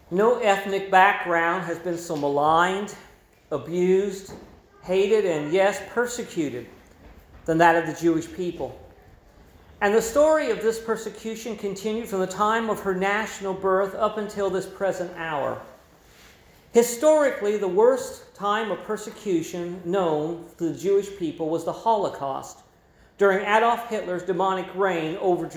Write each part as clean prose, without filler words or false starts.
No ethnic background has been so maligned, abused, hated, and yes, persecuted than that of the Jewish people. And the story of this persecution continued from the time of her national birth up until this present hour. Historically, the worst time of persecution known to the Jewish people was the Holocaust during Adolf Hitler's demonic reign over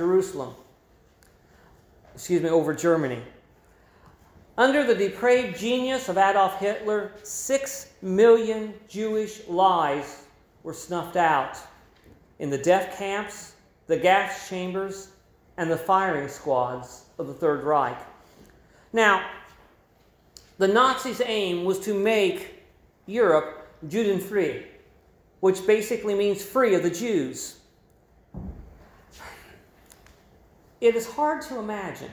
over Germany. Under the depraved genius of Adolf Hitler, 6 million Jewish lives were snuffed out in the death camps, the gas chambers, and the firing squads of the Third Reich. Now, the Nazis' aim was to make Europe Judenfrei, which basically means free of the Jews. It is hard to imagine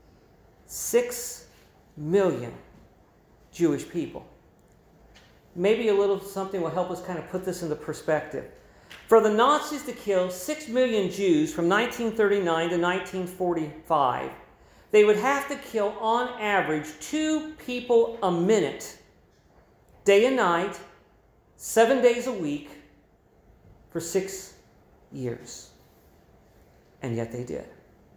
6 million Jewish people. Maybe a little something will help us kind of put this into perspective. For the Nazis to kill 6 million Jews from 1939 to 1945, they would have to kill on average 2 people a minute, day and night, 7 days a week, for 6 years. And yet they did.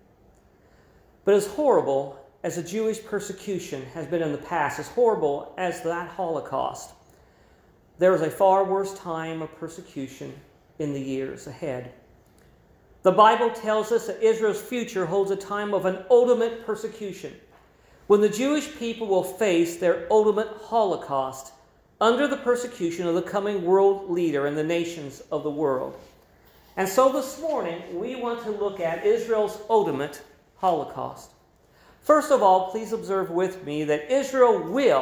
But as horrible as the Jewish persecution has been in the past, as horrible as that Holocaust, there is a far worse time of persecution in the years ahead. The Bible tells us that Israel's future holds a time of an ultimate persecution, when the Jewish people will face their ultimate Holocaust under the persecution of the coming world leader and the nations of the world. And so this morning, we want to look at Israel's ultimate Holocaust. First of all, please observe with me that Israel will,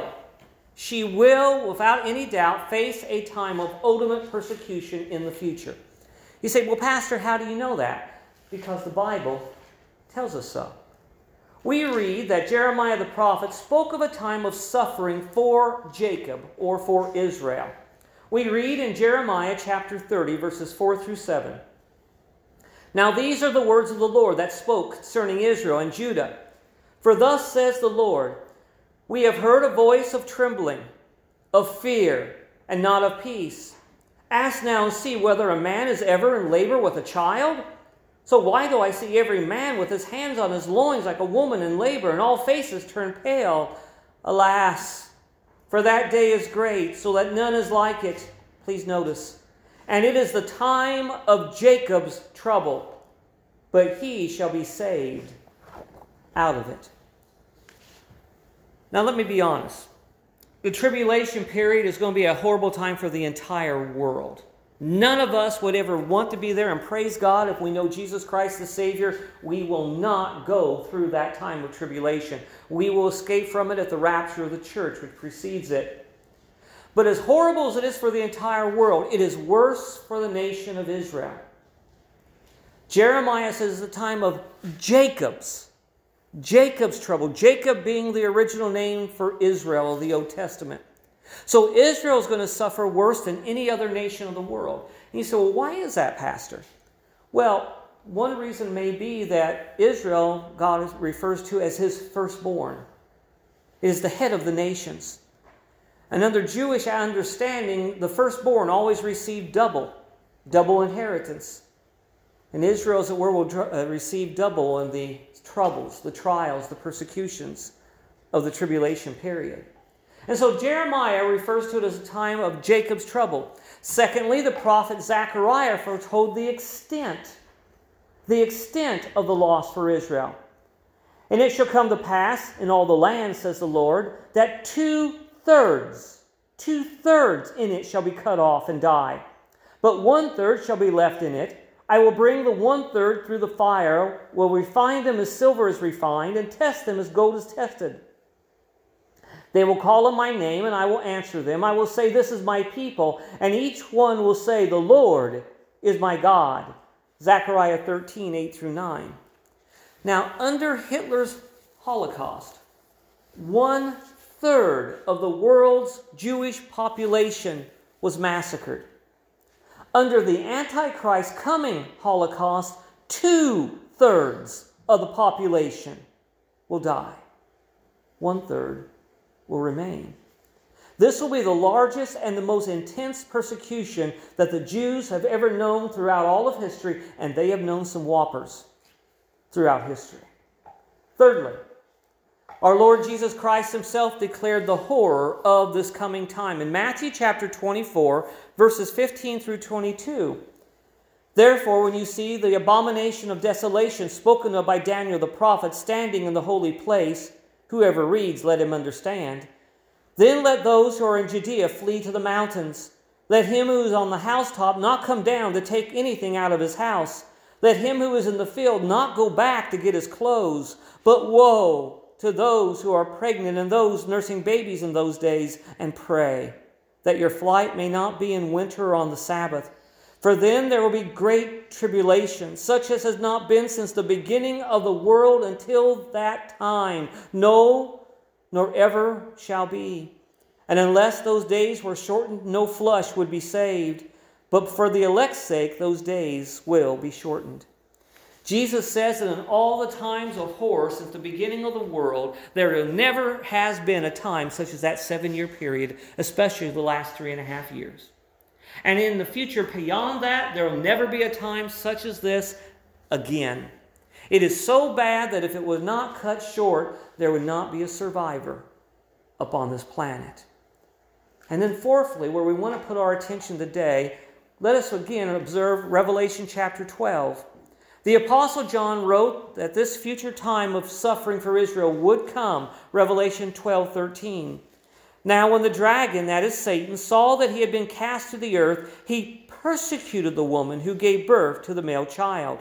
without any doubt, face a time of ultimate persecution in the future. You say, well, Pastor, how do you know that? Because the Bible tells us so. We read that Jeremiah the prophet spoke of a time of suffering for Jacob, or for Israel. We read in Jeremiah chapter 30, verses 4 through 7. Now these are the words of the Lord that spoke concerning Israel and Judah. For thus says the Lord, we have heard a voice of trembling, of fear, and not of peace. Ask now and see whether a man is ever in labor with a child? So why do I see every man with his hands on his loins like a woman in labor, and all faces turn pale? Alas, for that day is great, so that none is like it. Please notice. And it is the time of Jacob's trouble, but he shall be saved out of it. Now let me be honest. The tribulation period is going to be a horrible time for the entire world. None of us would ever want to be there, and praise God, if we know Jesus Christ the Savior, we will not go through that time of tribulation. We will escape from it at the rapture of the church, which precedes it. But as horrible as it is for the entire world, it is worse for the nation of Israel. Jeremiah says it's the time of Jacob's trouble. Jacob being the original name for Israel of the Old Testament. So Israel is going to suffer worse than any other nation of the world. And you say, well, why is that, Pastor? Well, one reason may be that Israel, God refers to as his firstborn. It is the head of the nations. And under Jewish understanding, the firstborn always received double inheritance. And Israel, as it were, will receive double in the troubles, the trials, the persecutions of the tribulation period. And so Jeremiah refers to it as a time of Jacob's trouble. Secondly, the prophet Zechariah foretold the extent of the loss for Israel. And it shall come to pass in all the land, says the Lord, that two-thirds in it shall be cut off and die. But 1/3 shall be left in it. I will bring the 1/3 through the fire, will refine them as silver is refined, and test them as gold is tested. They will call on my name, and I will answer them. I will say, this is my people, and each one will say, the Lord is my God. Zechariah 13, 8 through 9. Now, under Hitler's Holocaust, 1/3 of the world's Jewish population was massacred. Under the Antichrist coming Holocaust, 2/3 of the population will die. 1/3 will remain. This will be the largest and the most intense persecution that the Jews have ever known throughout all of history, and they have known some whoppers throughout history. Thirdly, our Lord Jesus Christ himself declared the horror of this coming time. In Matthew chapter 24, verses 15 through 22, therefore, when you see the abomination of desolation spoken of by Daniel the prophet standing in the holy place, whoever reads, let him understand. Then let those who are in Judea flee to the mountains. Let him who is on the housetop not come down to take anything out of his house. Let him who is in the field not go back to get his clothes. But woe to those who are pregnant and those nursing babies in those days, and pray that your flight may not be in winter or on the Sabbath. For then there will be great tribulation, such as has not been since the beginning of the world until that time. No, nor ever shall be. And unless those days were shortened, no flesh would be saved. But for the elect's sake, those days will be shortened. Jesus says that in all the times of horror since the beginning of the world, there never has been a time such as that 7-year period, especially the last 3.5 years. And in the future beyond that, there will never be a time such as this again. It is so bad that if it was not cut short, there would not be a survivor upon this planet. And then fourthly, where we want to put our attention today, let us again observe Revelation chapter 12. The Apostle John wrote that this future time of suffering for Israel would come, Revelation 12:13. Now when the dragon, that is Satan, saw that he had been cast to the earth, he persecuted the woman who gave birth to the male child.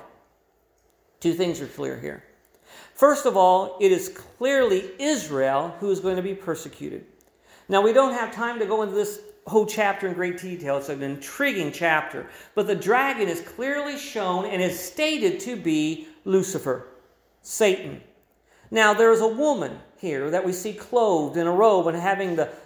Two things are clear here. First of all, it is clearly Israel who is going to be persecuted. Now, we don't have time to go into this whole chapter in great detail. It's an intriguing chapter. But the dragon is clearly shown and is stated to be Lucifer, Satan. Now, there is a woman here that we see clothed in a robe and having the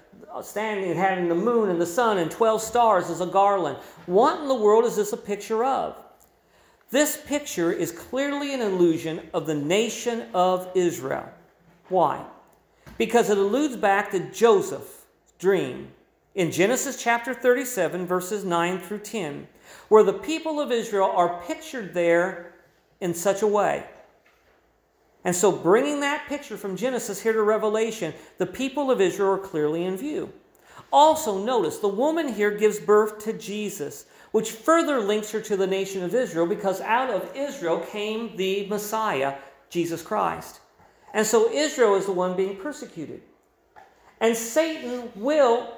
moon and the sun and 12 stars as a garland. What in the world is this a picture of? This picture is clearly an allusion of the nation of Israel. Why? Because it alludes back to Joseph's dream in Genesis chapter 37, verses 9 through 10, where the people of Israel are pictured there in such a way. And so bringing that picture from Genesis here to Revelation, the people of Israel are clearly in view. Also notice, the woman here gives birth to Jesus, which further links her to the nation of Israel, because out of Israel came the Messiah, Jesus Christ. And so Israel is the one being persecuted. And Satan will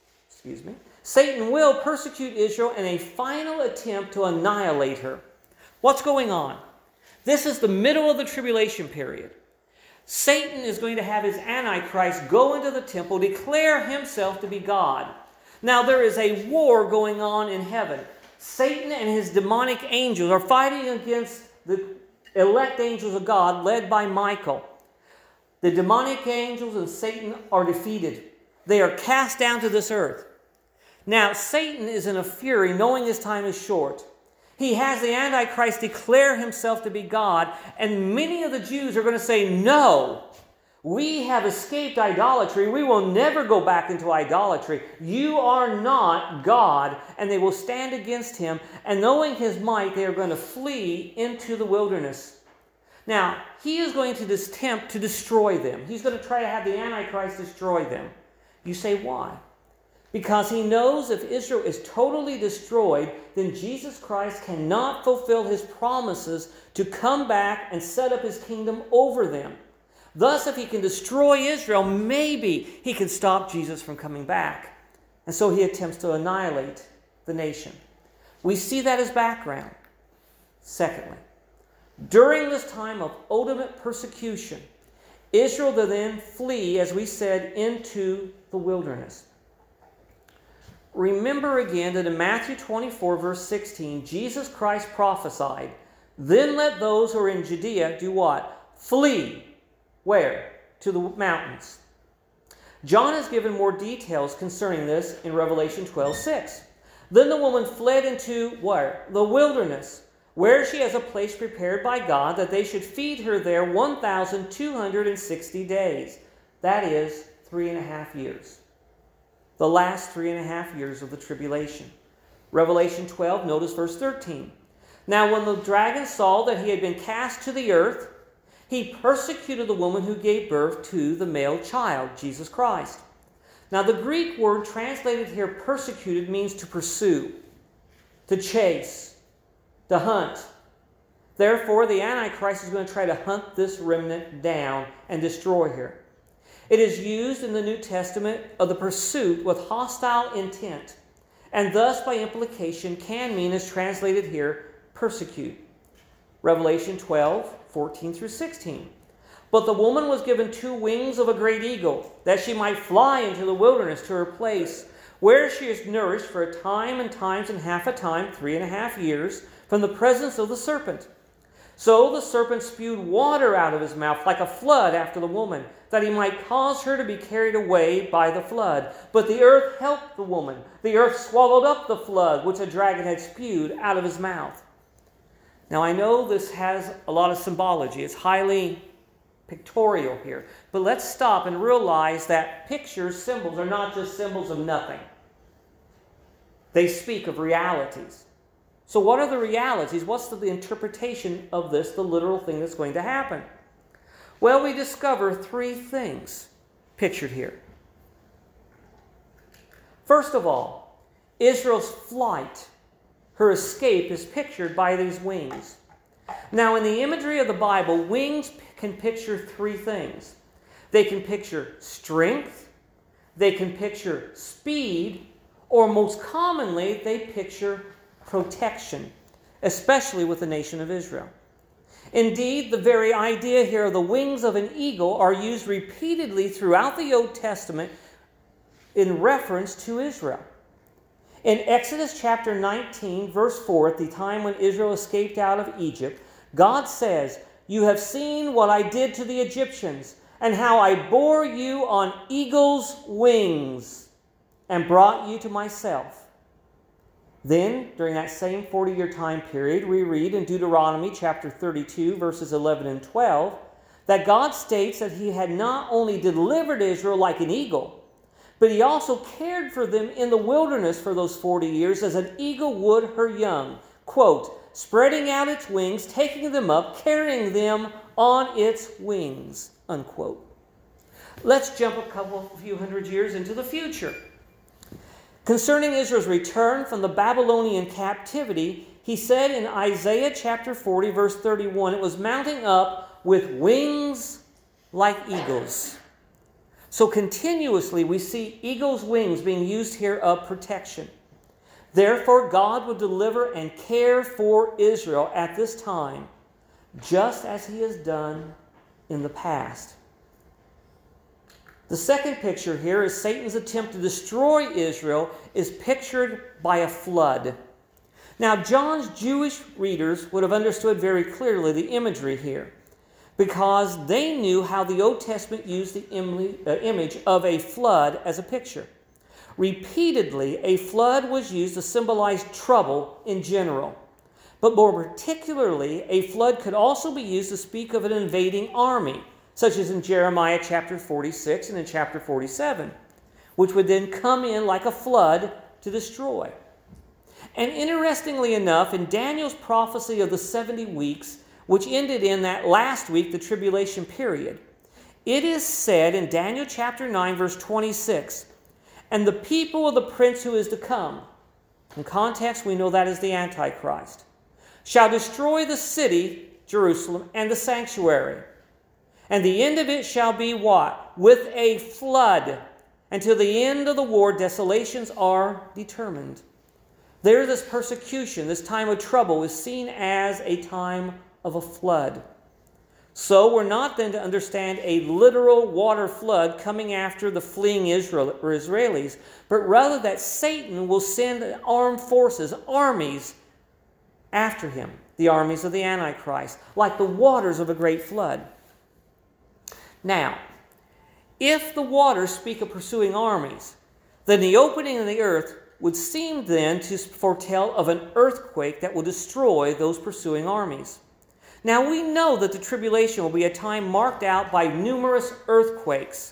persecute Israel in a final attempt to annihilate her. What's going on? This is the middle of the tribulation period. Satan is going to have his Antichrist go into the temple, declare himself to be God. Now there is a war going on in heaven. Satan and his demonic angels are fighting against the elect angels of God led by Michael. The demonic angels and Satan are defeated. They are cast down to this earth. Now Satan is in a fury, knowing his time is short. He has the Antichrist declare himself to be God, and many of the Jews are going to say, no, we have escaped idolatry. We will never go back into idolatry. You are not God. And they will stand against him, and knowing his might, they are going to flee into the wilderness. Now, he is going to attempt to destroy them. He's going to try to have the Antichrist destroy them. You say, why? Because he knows if Israel is totally destroyed, then Jesus Christ cannot fulfill his promises to come back and set up his kingdom over them. Thus, if he can destroy Israel, maybe he can stop Jesus from coming back. And so he attempts to annihilate the nation. We see that as background. Secondly, during this time of ultimate persecution, Israel will then flee, as we said, into the wilderness. Remember again that in Matthew 24, verse 16, Jesus Christ prophesied, then let those who are in Judea do what? Flee. Where? To the mountains. John has given more details concerning this in Revelation 12:6. Then the woman fled into where? The wilderness, where she has a place prepared by God that they should feed her there 1,260 days. That is 3.5 years. The last 3.5 years of the tribulation. Revelation 12, notice verse 13. Now when the dragon saw that he had been cast to the earth, he persecuted the woman who gave birth to the male child, Jesus Christ. Now the Greek word translated here persecuted means to pursue, to chase, to hunt. Therefore, the Antichrist is going to try to hunt this remnant down and destroy her. It is used in the New Testament of the pursuit with hostile intent, and thus by implication can mean, as translated here, persecute. Revelation 12, 14 through 16. But the woman was given 2 wings of a great eagle, that she might fly into the wilderness to her place, where she is nourished for a time and times and half a time, 3.5 years, from the presence of the serpent. So the serpent spewed water out of his mouth like a flood after the woman, that he might cause her to be carried away by the flood. But the earth helped the woman. The earth swallowed up the flood which the dragon had spewed out of his mouth. Now I know this has a lot of symbology. It's highly pictorial here. But let's stop and realize that pictures, symbols, are not just symbols of nothing. They speak of realities. So what are the realities? What's the interpretation of this, the literal thing that's going to happen? Well, we discover 3 things pictured here. First of all, Israel's flight, her escape, is pictured by these wings. Now, in the imagery of the Bible, wings can picture 3 things. They can picture strength, they can picture speed, or most commonly, they picture protection, especially with the nation of Israel. Indeed, the very idea here of the wings of an eagle are used repeatedly throughout the Old Testament in reference to Israel. In Exodus chapter 19, verse 4, at the time when Israel escaped out of Egypt, God says, "You have seen what I did to the Egyptians, and how I bore you on eagle's wings, and brought you to myself." Then, during that same 40-year time period, we read in Deuteronomy chapter 32, verses 11 and 12, that God states that he had not only delivered Israel like an eagle, but he also cared for them in the wilderness for those 40 years as an eagle would her young, quote, spreading out its wings, taking them up, carrying them on its wings, unquote. Let's jump a few hundred years into the future. Concerning Israel's return from the Babylonian captivity, he said in Isaiah chapter 40, verse 31, it was mounting up with wings like eagles. So continuously we see eagle's wings being used here of protection. Therefore God will deliver and care for Israel at this time, just as he has done in the past. The second picture here is Satan's attempt to destroy Israel is pictured by a flood. Now, John's Jewish readers would have understood very clearly the imagery here, because they knew how the Old Testament used the image of a flood as a picture. Repeatedly, a flood was used to symbolize trouble in general. But more particularly, a flood could also be used to speak of an invading army, such as in Jeremiah chapter 46 and in chapter 47, which would then come in like a flood to destroy. And interestingly enough, in Daniel's prophecy of the 70 weeks, which ended in that last week, the tribulation period, it is said in Daniel chapter 9, verse 26, "And the people of the prince who is to come," in context we know that is the Antichrist, "shall destroy the city, Jerusalem, and the sanctuary. And the end of it shall be" what? "With a flood. Until the end of the war, desolations are determined." There, this persecution, this time of trouble, is seen as a time of a flood. So we're not then to understand a literal water flood coming after the fleeing Israelis, but rather that Satan will send armed forces, armies, after him, the armies of the Antichrist, like the waters of a great flood. Now, if the waters speak of pursuing armies, then the opening of the earth would seem then to foretell of an earthquake that will destroy those pursuing armies. Now we know that the tribulation will be a time marked out by numerous earthquakes.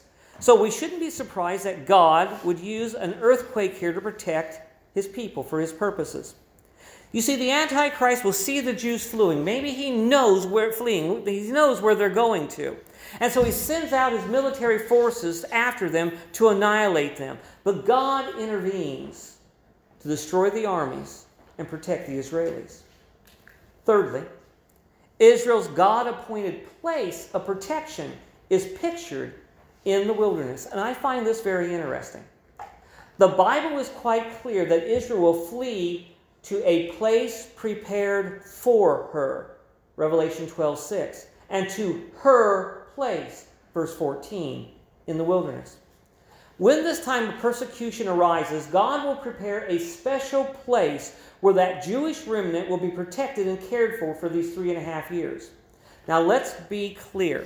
So we shouldn't be surprised that God would use an earthquake here to protect his people for his purposes. You see, the Antichrist will see the Jews fleeing. Maybe he knows where he knows where they're going to. And so he sends out his military forces after them to annihilate them. But God intervenes to destroy the armies and protect the Israelis. Thirdly, Israel's God-appointed place of protection is pictured in the wilderness. And I find this very interesting. The Bible is quite clear that Israel will flee to a place prepared for her, Revelation 12:6, and to her place, verse 14, in the wilderness. When this time of persecution arises, God will prepare a special place where that Jewish remnant will be protected and cared for these 3.5 years. Now let's be clear.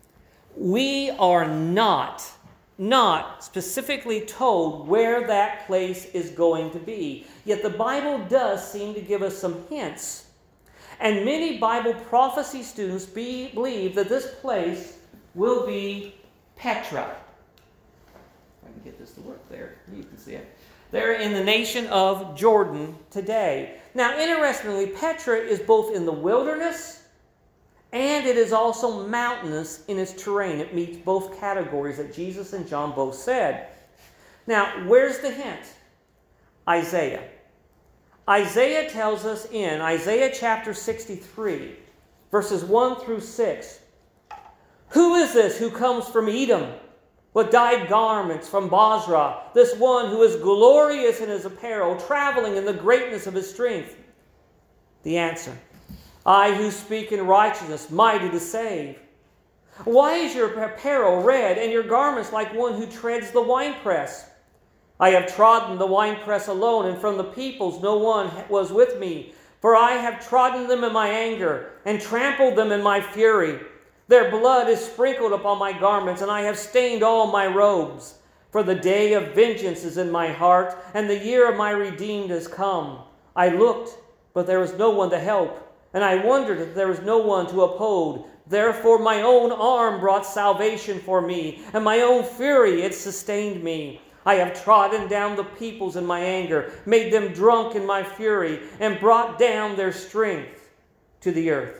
We are not specifically told where that place is going to be. Yet the Bible does seem to give us some hints. And many Bible prophecy students believe that this place will be Petra. If I can get this to work there, you can see it. They're in the nation of Jordan today. Now, interestingly, Petra is both in the wilderness and it is also mountainous in its terrain. It meets both categories that Jesus and John both said. Now, where's the hint? Isaiah. Isaiah tells us in Isaiah chapter 63, verses 1 through 6, "Who is this who comes from Edom with dyed garments from Bozrah, this one who is glorious in his apparel, traveling in the greatness of his strength?" The answer, "I who speak in righteousness, mighty to save." "Why is your apparel red and your garments like one who treads the winepress? I have trodden the winepress alone, and from the peoples no one was with me. For I have trodden them in my anger and trampled them in my fury. Their blood is sprinkled upon my garments, and I have stained all my robes. For the day of vengeance is in my heart, and the year of my redeemed has come. I looked, but there was no one to help, and I wondered that there was no one to uphold. Therefore my own arm brought salvation for me, and my own fury it sustained me. I have trodden down the peoples in my anger, made them drunk in my fury, and brought down their strength to the earth."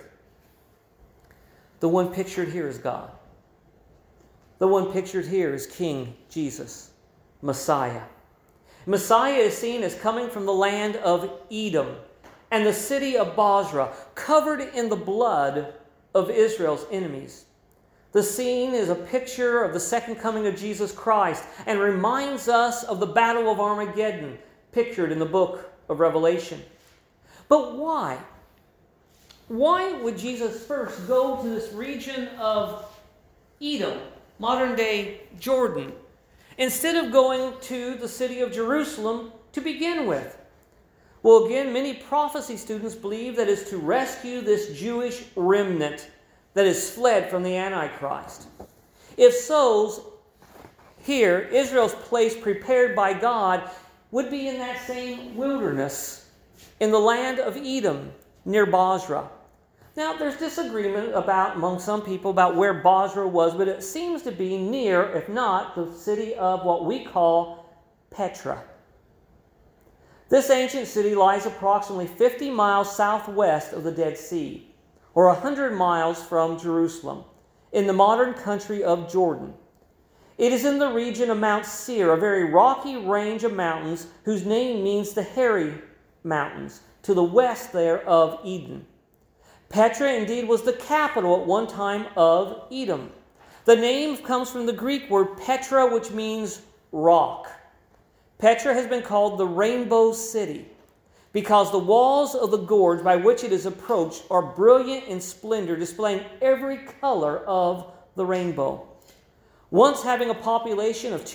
The one pictured here is God. The one pictured here is King Jesus, Messiah. Messiah is seen as coming from the land of Edom and the city of Bozrah, covered in the blood of Israel's enemies. The scene is a picture of the second coming of Jesus Christ and reminds us of the Battle of Armageddon, pictured in the book of Revelation. But why? Why would Jesus first go to this region of Edom, modern-day Jordan, instead of going to the city of Jerusalem to begin with? Well, again, many prophecy students believe that it's to rescue this Jewish remnant that has fled from the Antichrist. If so, here, Israel's place prepared by God would be in that same wilderness in the land of Edom near Bozrah. Now, there's disagreement among some people about where Bozrah was, but it seems to be near, if not, the city of what we call Petra. This ancient city lies approximately 50 miles southwest of the Dead Sea, or 100 miles from Jerusalem, in the modern country of Jordan. It is in the region of Mount Seir, a very rocky range of mountains whose name means the Hairy Mountains, to the west there of Eden. Petra indeed was the capital at one time of Edom. The name comes from the Greek word Petra, which means rock. Petra has been called the Rainbow City because the walls of the gorge by which it is approached are brilliant in splendor, displaying every color of the rainbow. Once having a population of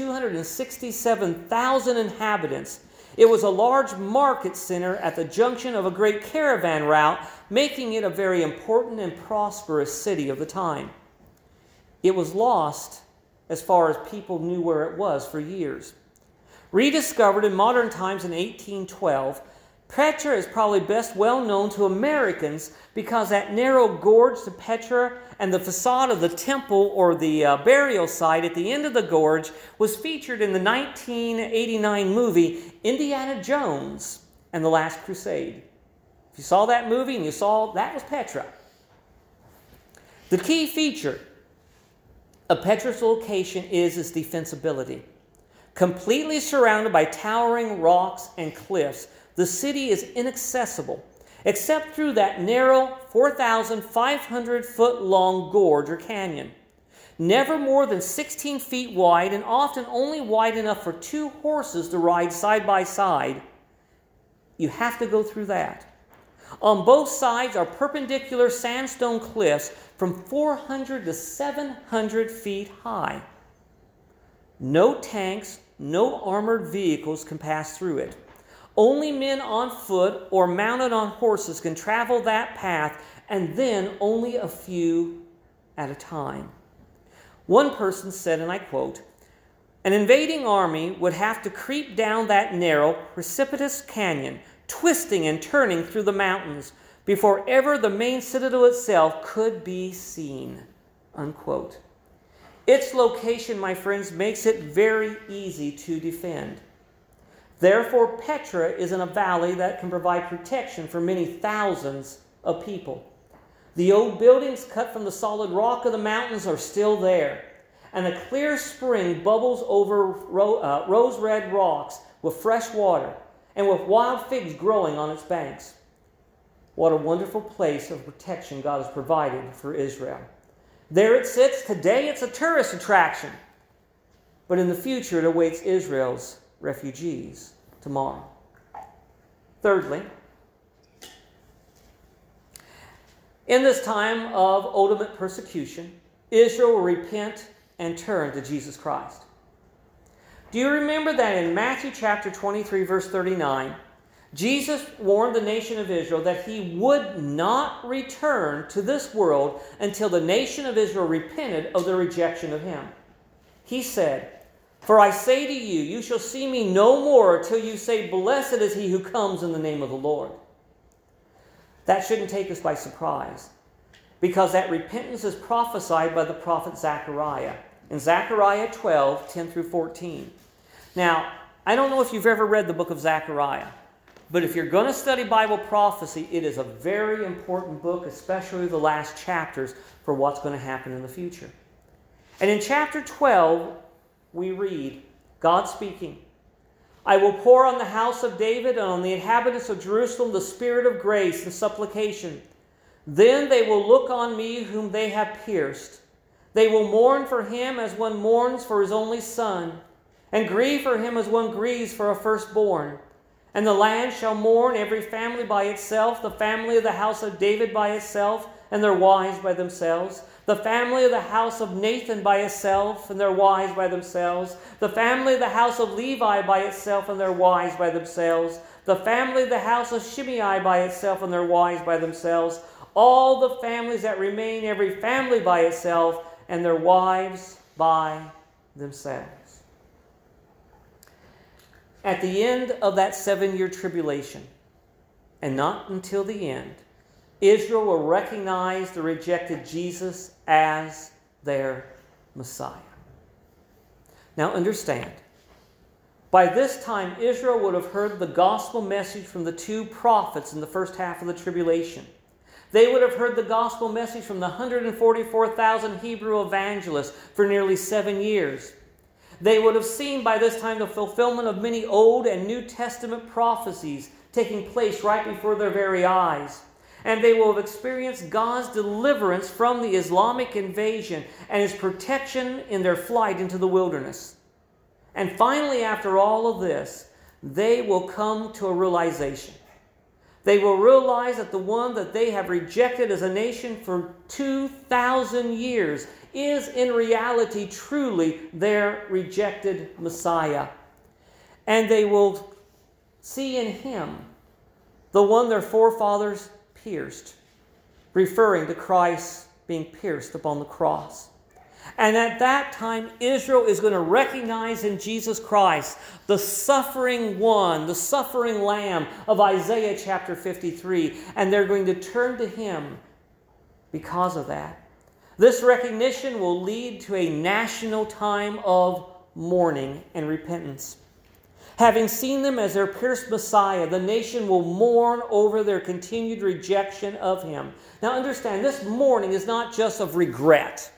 267,000 inhabitants, it was a large market center at the junction of a great caravan route, making it a very important and prosperous city of the time. It was lost as far as people knew where it was for years. Rediscovered in modern times in 1812, Petra is probably best well known to Americans because that narrow gorge to Petra and the facade of the temple or the burial site at the end of the gorge was featured in the 1989 movie Indiana Jones and the Last Crusade. If you saw that movie and you saw that was Petra. The key feature of Petra's location is its defensibility. Completely surrounded by towering rocks and cliffs, the city is inaccessible, except through that narrow 4,500-foot long gorge or canyon. Never more than 16 feet wide and often only wide enough for 2 horses to ride side by side. You have to go through that. On both sides are perpendicular sandstone cliffs from 400 to 700 feet high. No tanks, no armored vehicles can pass through it. Only men on foot or mounted on horses can travel that path, and then only a few at a time. One person said, and I quote, "An invading army would have to creep down that narrow, precipitous canyon, twisting and turning through the mountains, before ever the main citadel itself could be seen." Unquote. Its location, my friends, makes it very easy to defend. Therefore, Petra is in a valley that can provide protection for many thousands of people. The old buildings cut from the solid rock of the mountains are still there, and a clear spring bubbles over rose-red rocks with fresh water and with wild figs growing on its banks. What a wonderful place of protection God has provided for Israel. There it sits. Today it's a tourist attraction, but in the future it awaits Israel's refugees tomorrow. Thirdly, in this time of ultimate persecution, Israel will repent and turn to Jesus Christ. Do you remember that in Matthew chapter 23, verse 39, Jesus warned the nation of Israel that he would not return to this world until the nation of Israel repented of their rejection of him? He said, "For I say to you, you shall see me no more till you say, 'Blessed is he who comes in the name of the Lord.'" That shouldn't take us by surprise, because that repentance is prophesied by the prophet Zechariah in Zechariah 12, 10 through 14. Now, I don't know if you've ever read the book of Zechariah, but if you're going to study Bible prophecy, it is a very important book, especially the last chapters, for what's going to happen in the future. And in chapter 12, we read, God speaking, "I will pour on the house of David and on the inhabitants of Jerusalem the spirit of grace and supplication. Then they will look on me whom they have pierced. They will mourn for him as one mourns for his only son, and grieve for him as one grieves for a firstborn. And the land shall mourn, every family by itself, the family of the house of David by itself, and their wives by themselves, the family of the house of Nathan by itself, and their wives by themselves, the family of the house of Levi by itself, and their wives by themselves, the family of the house of Shimei by itself, and their wives by themselves, all the families that remain, every family by itself, and their wives by themselves." At the end of that 7-year tribulation, and not until the end, Israel will recognize the rejected Jesus as their Messiah. Now understand, by this time Israel would have heard the gospel message from the 2 prophets in the first half of the tribulation. They would have heard the gospel message from the 144,000 Hebrew evangelists for nearly 7 years. They would have seen by this time the fulfillment of many Old and New Testament prophecies taking place right before their very eyes. And they will have experienced God's deliverance from the Islamic invasion and his protection in their flight into the wilderness. And finally, after all of this, they will come to a realization. They will realize that the one that they have rejected as a nation for 2,000 years is in reality truly their rejected Messiah. And they will see in him the one their forefathers pierced, referring to Christ being pierced upon the cross. And at that time, Israel is going to recognize in Jesus Christ the suffering one, the suffering lamb of Isaiah chapter 53. And they're going to turn to him because of that. This recognition will lead to a national time of mourning and repentance. Having seen them as their pierced Messiah, the nation will mourn over their continued rejection of him. Now understand, this mourning is not just of regret.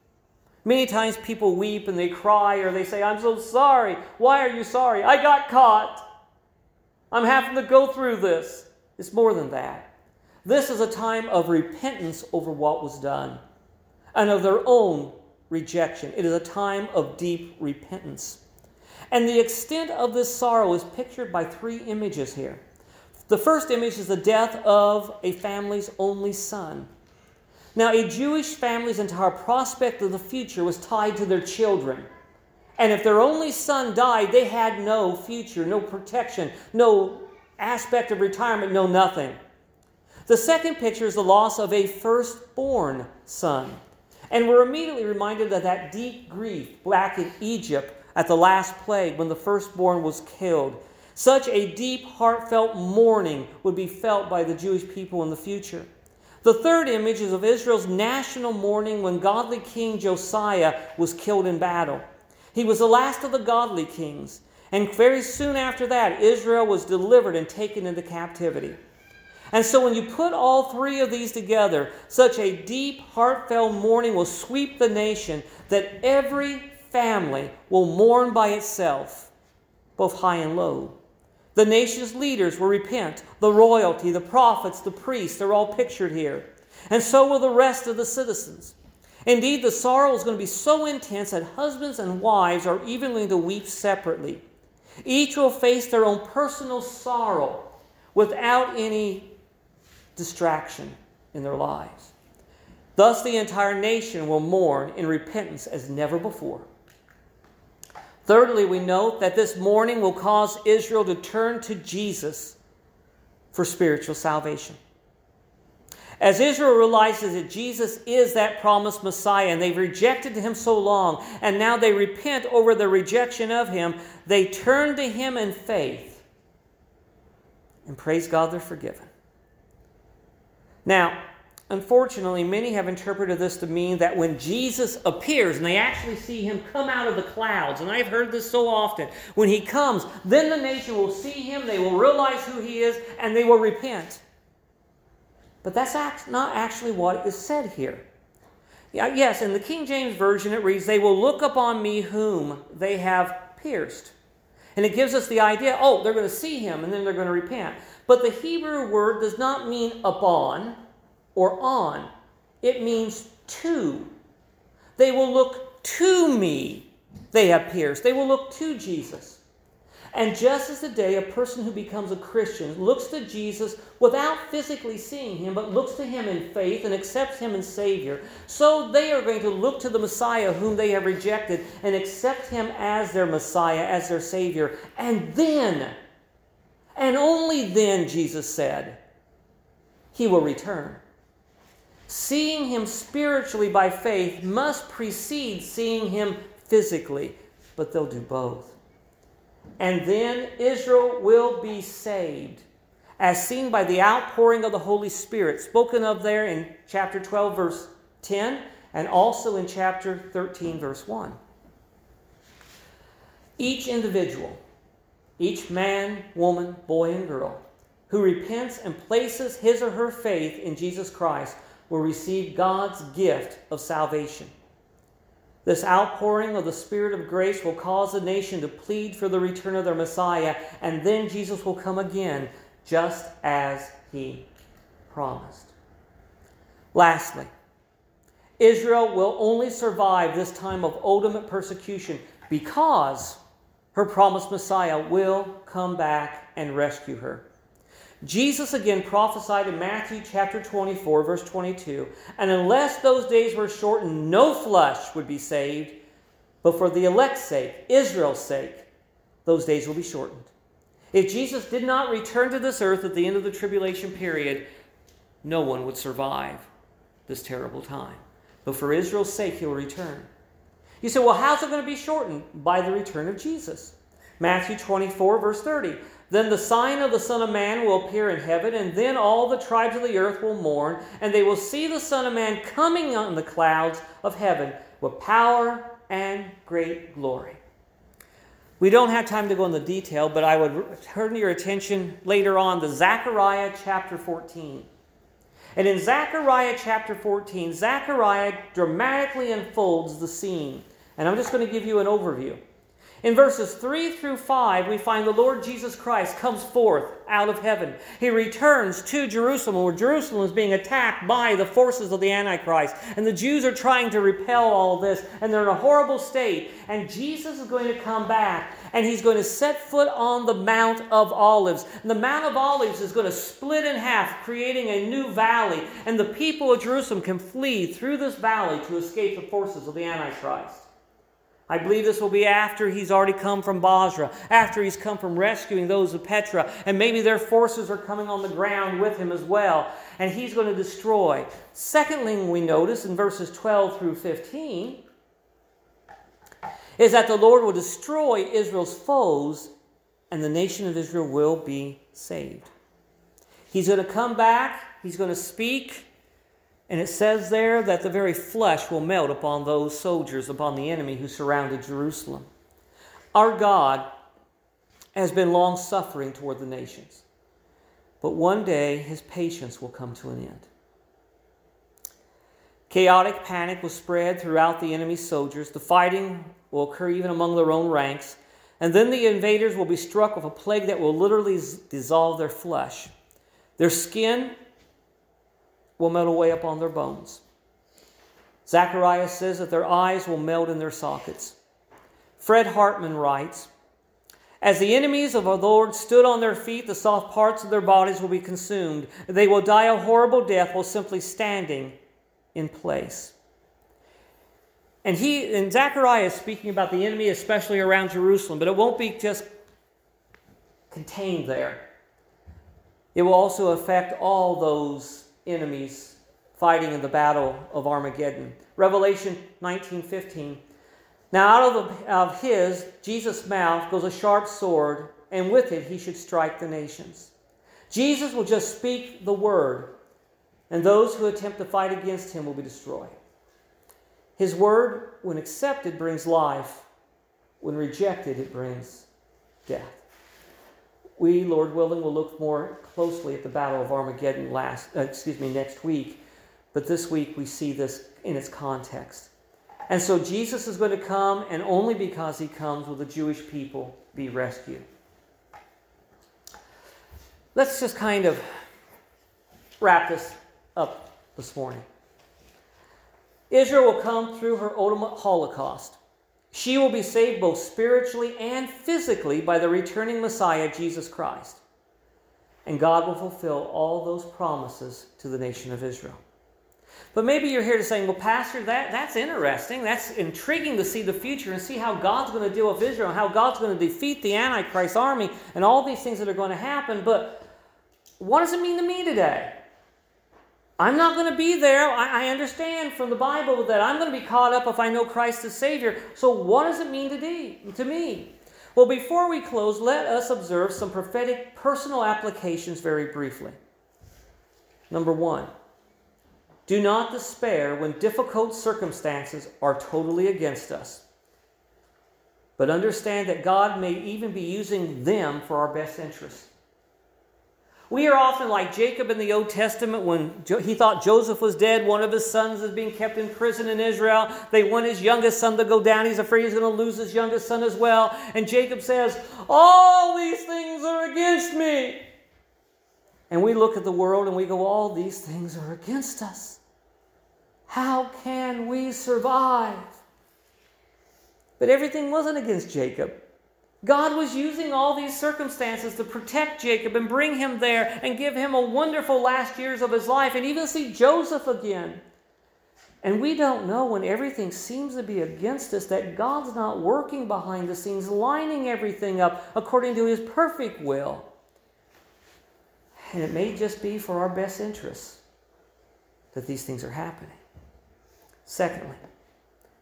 Many times people weep and they cry or they say, I'm so sorry. Why are you sorry? I got caught. I'm having to go through this. It's more than that. This is a time of repentance over what was done and of their own rejection. It is a time of deep repentance. And the extent of this sorrow is pictured by three images here. The first image is the death of a family's only son. Now, a Jewish family's entire prospect of the future was tied to their children. And if their only son died, they had no future, no protection, no aspect of retirement, no nothing. The second picture is the loss of a firstborn son. And we're immediately reminded of that deep grief back in Egypt at the last plague when the firstborn was killed. Such a deep, heartfelt mourning would be felt by the Jewish people in the future. The third image is of Israel's national mourning when godly King Josiah was killed in battle. He was the last of the godly kings, and very soon after that, Israel was delivered and taken into captivity. And so when you put all three of these together, such a deep, heartfelt mourning will sweep the nation that every family will mourn by itself, both high and low. The nation's leaders will repent. The royalty, the prophets, the priests, they're all pictured here. And so will the rest of the citizens. Indeed, the sorrow is going to be so intense that husbands and wives are even going to weep separately. Each will face their own personal sorrow without any distraction in their lives. Thus, the entire nation will mourn in repentance as never before. Thirdly, we note that this mourning will cause Israel to turn to Jesus for spiritual salvation. As Israel realizes that Jesus is that promised Messiah and they've rejected him so long, and now they repent over the rejection of him, they turn to him in faith and praise God they're forgiven. Now, unfortunately, many have interpreted this to mean that when Jesus appears and they actually see him come out of the clouds, and I've heard this so often, when he comes, then the nation will see him, they will realize who he is, and they will repent. But that's not actually what is said here. Yes, in the King James Version it reads, they will look upon me whom they have pierced. And it gives us the idea, oh, they're going to see him and then they're going to repent. But the Hebrew word does not mean upon or on. It means to. They will look to me, they have pierced. They will look to Jesus. And just as today a person who becomes a Christian looks to Jesus without physically seeing him, but looks to him in faith and accepts him as Savior, so they are going to look to the Messiah whom they have rejected and accept him as their Messiah, as their Savior. And then, and only then, Jesus said, he will return. Seeing him spiritually by faith must precede seeing him physically, but they'll do both. And then Israel will be saved, as seen by the outpouring of the Holy Spirit, spoken of there in chapter 12, verse 10, and also in chapter 13, verse 1. Each individual, each man, woman, boy, and girl, who repents and places his or her faith in Jesus Christ will receive God's gift of salvation. This outpouring of the Spirit of grace will cause the nation to plead for the return of their Messiah, and then Jesus will come again, just as he promised. Lastly, Israel will only survive this time of ultimate persecution because her promised Messiah will come back and rescue her. Jesus again prophesied in Matthew chapter 24, verse 22, and unless those days were shortened, no flesh would be saved, but for the elect's sake, Israel's sake, those days will be shortened. If Jesus did not return to this earth at the end of the tribulation period, no one would survive this terrible time. But for Israel's sake, he'll return. You say, well, how's it going to be shortened? By the return of Jesus. Matthew 24, verse 30. Then the sign of the Son of Man will appear in heaven, and then all the tribes of the earth will mourn, and they will see the Son of Man coming on the clouds of heaven with power and great glory. We don't have time to go into detail, but I would turn your attention later on to Zechariah chapter 14. And in Zechariah chapter 14, Zechariah dramatically unfolds the scene. And I'm just going to give you an overview. In verses 3 through 5, we find the Lord Jesus Christ comes forth out of heaven. He returns to Jerusalem, where Jerusalem is being attacked by the forces of the Antichrist. And the Jews are trying to repel all this, and they're in a horrible state. And Jesus is going to come back, and he's going to set foot on the Mount of Olives. And the Mount of Olives is going to split in half, creating a new valley. And the people of Jerusalem can flee through this valley to escape the forces of the Antichrist. I believe this will be after he's already come from Basra, after he's come from rescuing those of Petra, and maybe their forces are coming on the ground with him as well, and he's going to destroy. Second thing we notice in verses 12 through 15 is that the Lord will destroy Israel's foes, and the nation of Israel will be saved. He's going to come back, he's going to speak, and it says there that the very flesh will melt upon those soldiers, upon the enemy who surrounded Jerusalem. Our God has been long-suffering toward the nations, but one day his patience will come to an end. Chaotic panic will spread throughout the enemy's soldiers. The fighting will occur even among their own ranks, and then the invaders will be struck with a plague that will literally dissolve their flesh. Their skin will melt away upon their bones. Zechariah says that their eyes will melt in their sockets. Fred Hartman writes, as the enemies of our Lord stood on their feet, the soft parts of their bodies will be consumed. They will die a horrible death while simply standing in place. And Zechariah is speaking about the enemy, especially around Jerusalem, but it won't be just contained there. It will also affect all those enemies fighting in the battle of Armageddon. Revelation 19:15. Now out of Jesus' mouth goes a sharp sword, and with it he should strike the nations. Jesus will just speak the word, and those who attempt to fight against him will be destroyed. His word, when accepted, brings life. When rejected, it brings death. We, Lord willing, will look more closely at the Battle of Armageddon next week. But this week we see this in its context. And so Jesus is going to come, and only because he comes will the Jewish people be rescued. Let's just kind of wrap this up this morning. Israel will come through her ultimate Holocaust. She will be saved both spiritually and physically by the returning Messiah, Jesus Christ. And God will fulfill all those promises to the nation of Israel. But maybe you're here to say, well, Pastor, that's interesting. That's intriguing to see the future and see how God's going to deal with Israel and how God's going to defeat the Antichrist army and all these things that are going to happen. But what does it mean to me today? I'm not going to be there. I understand from the Bible that I'm going to be caught up if I know Christ as Savior. So what does it mean to me? Well, before we close, let us observe some prophetic personal applications very briefly. Number one, do not despair when difficult circumstances are totally against us. But understand that God may even be using them for our best interests. We are often like Jacob in the Old Testament when he thought Joseph was dead. One of his sons is being kept in prison in Israel. They want his youngest son to go down. He's afraid he's going to lose his youngest son as well. And Jacob says, all these things are against me. And we look at the world and we go, all these things are against us. How can we survive? But everything wasn't against Jacob. God was using all these circumstances to protect Jacob and bring him there and give him a wonderful last years of his life and even see Joseph again. And we don't know when everything seems to be against us that God's not working behind the scenes, lining everything up according to his perfect will. And it may just be for our best interests that these things are happening. Secondly,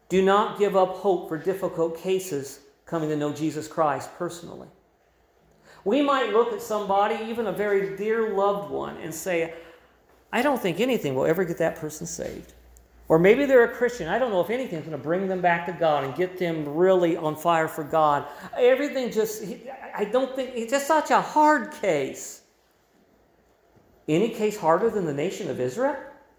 Do not give up hope for difficult cases coming to know Jesus Christ personally. We might look at somebody, even a very dear loved one, and say, I don't think anything will ever get that person saved. Or maybe they're a Christian. I don't know if anything's going to bring them back to God and get them really on fire for God. Everything just, I don't think, it's just such a hard case. Any case harder than the nation of Israel?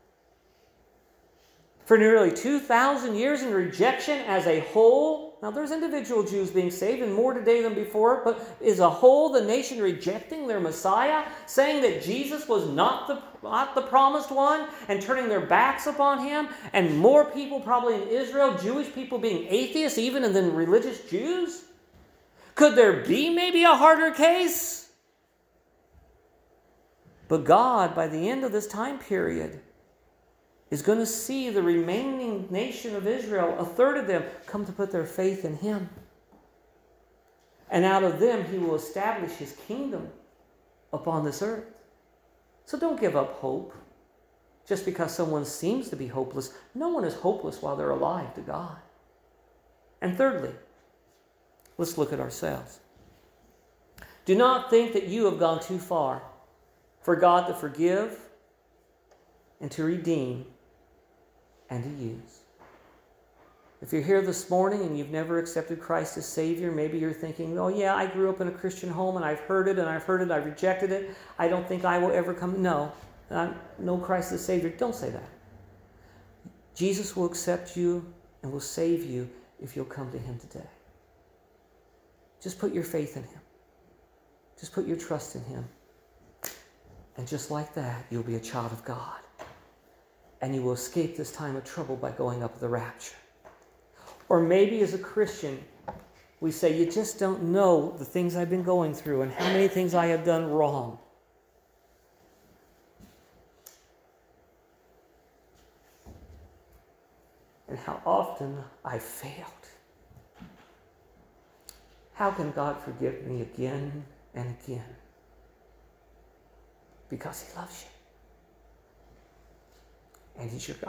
For nearly 2,000 years in rejection as a whole. Now there's individual Jews being saved and more today than before, but as a whole the nation rejecting their Messiah, saying that Jesus was not the promised one and turning their backs upon him, and more people probably in Israel, Jewish people being atheists even than religious Jews? Could there be maybe a harder case? But God, by the end of this time period, is going to see the remaining nation of Israel, a third of them, come to put their faith in him. And out of them, he will establish his kingdom upon this earth. So don't give up hope just because someone seems to be hopeless. No one is hopeless while they're alive to God. And thirdly, let's look at ourselves. Do not think that you have gone too far for God to forgive and to redeem and to use. If you're here this morning and you've never accepted Christ as Savior, maybe you're thinking, oh yeah, I grew up in a Christian home and I've heard it, I've rejected it. I don't think I will ever come. No, I know Christ as Savior. Don't say that. Jesus will accept you and will save you if you'll come to him today. Just put your faith in him. Just put your trust in him. And just like that, you'll be a child of God. And you will escape this time of trouble by going up the rapture. Or maybe as a Christian, we say, you just don't know the things I've been going through and how many things I have done wrong. And how often I failed. How can God forgive me again and again? Because he loves you. And he's your God.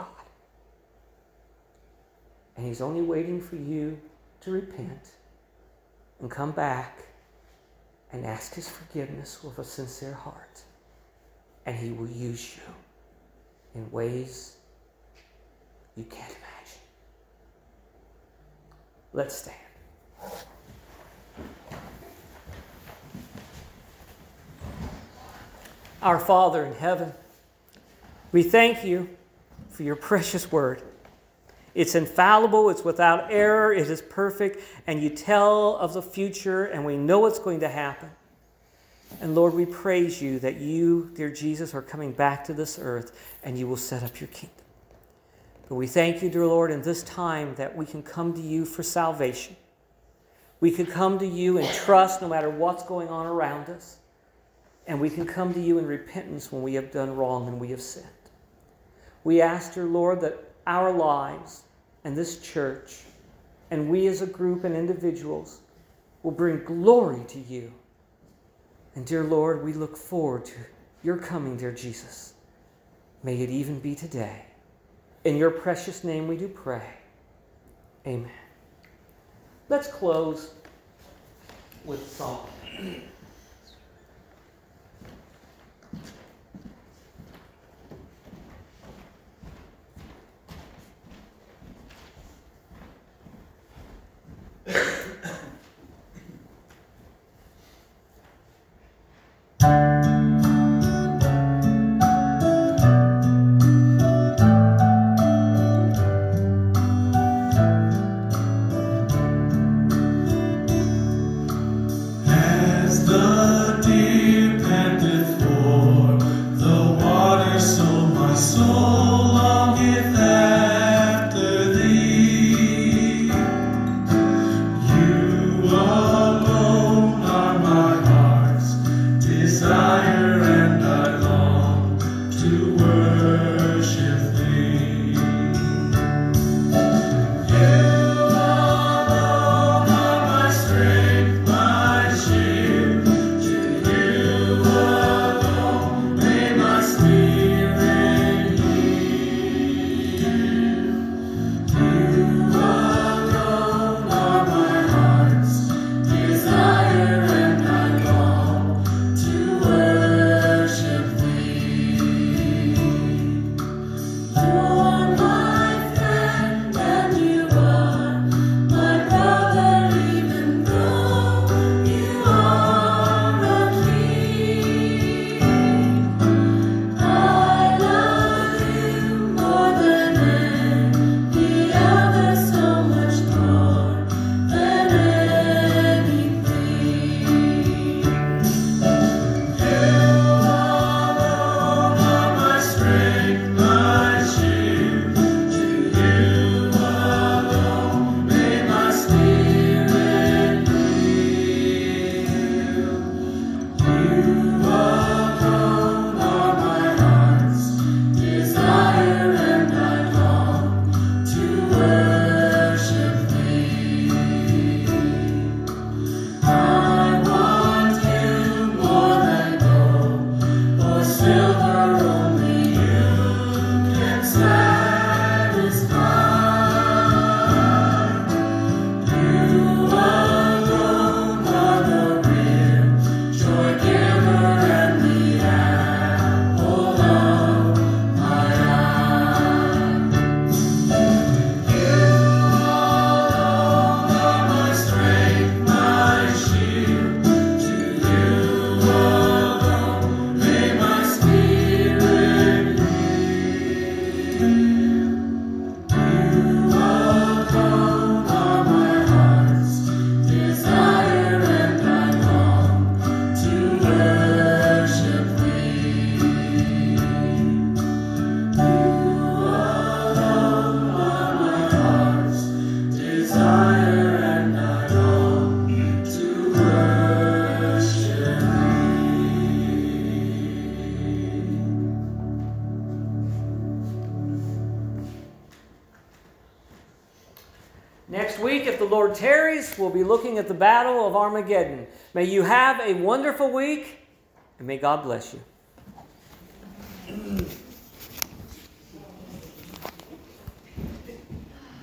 And he's only waiting for you to repent and come back and ask his forgiveness with a sincere heart. And he will use you in ways you can't imagine. Let's stand. Our Father in heaven, we thank you for your precious word. It's infallible, it's without error, it is perfect, and you tell of the future, and we know what's going to happen. And Lord, we praise you that you, dear Jesus, are coming back to this earth, and you will set up your kingdom. But we thank you, dear Lord, in this time that we can come to you for salvation. We can come to you in trust no matter what's going on around us. And we can come to you in repentance when we have done wrong and we have sinned. We ask, dear Lord, that our lives and this church and we as a group and individuals will bring glory to you. And dear Lord, we look forward to your coming, dear Jesus. May it even be today. In your precious name we do pray. Amen. Let's close with a song. As the Next week, if the Lord tarries, we'll be looking at the Battle of Armageddon. May you have a wonderful week, and may God bless you.